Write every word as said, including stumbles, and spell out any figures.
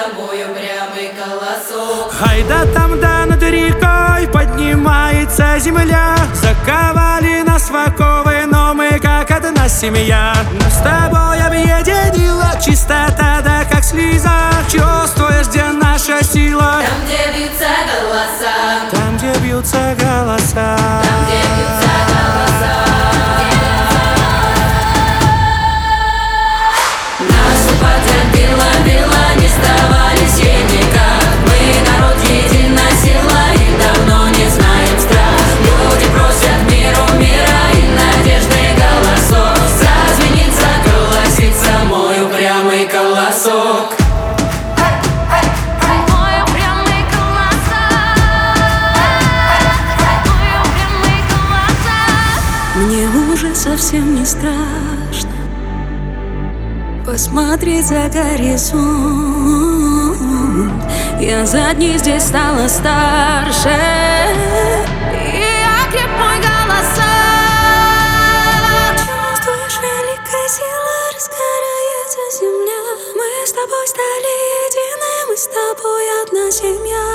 мой упрямый колосок. Ай да там, да над рекой поднимается земля. Заковали нас в оковы, но мы как одна семья. Нас с тобой объединила чистота, да как слеза. Чувствуешь, где наша сила? Там, где бьются голоса. Там, где бьются голоса. Там, где бьются голоса. Нас употребила, била, не сдавались ей никак. Мы народ, единая сила, и давно не знаем страх. Люди просят миру, мира и надежды голосов. Зазвенит, заколосится мой упрямый колосок. Мне уже совсем не страшно посмотреть за горизонт. Я за дни здесь стала старше, и окреп мой голоса. Чувствуешь, великая сила, разгорается земля. Мы с тобой стали едины, мы с тобой одна семья.